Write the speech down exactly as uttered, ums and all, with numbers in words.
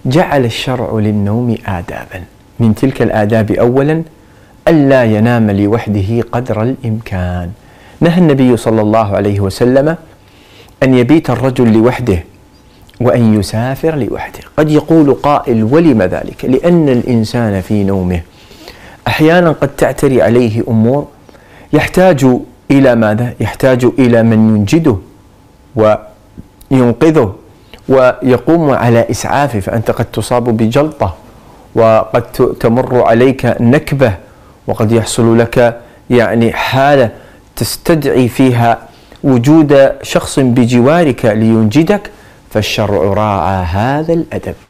جعل الشرع للنوم آدابا. من تلك الآداب أولا ألا ينام لوحده قدر الإمكان. نهى النبي صلى الله عليه وسلم أن يبيت الرجل لوحده وأن يسافر لوحده. قد يقول قائل: ولم ذلك؟ لأن الإنسان في نومه أحيانا قد تعتري عليه أمور يحتاج إلى ماذا؟ يحتاج إلى من ينجده وينقذه ويقوم على إسعافه، فأنت قد تصاب بجلطة وقد تمر عليك نكبة وقد يحصل لك يعني حالة تستدعي فيها وجود شخص بجوارك لينجدك، فالشرع راعى هذا الأدب.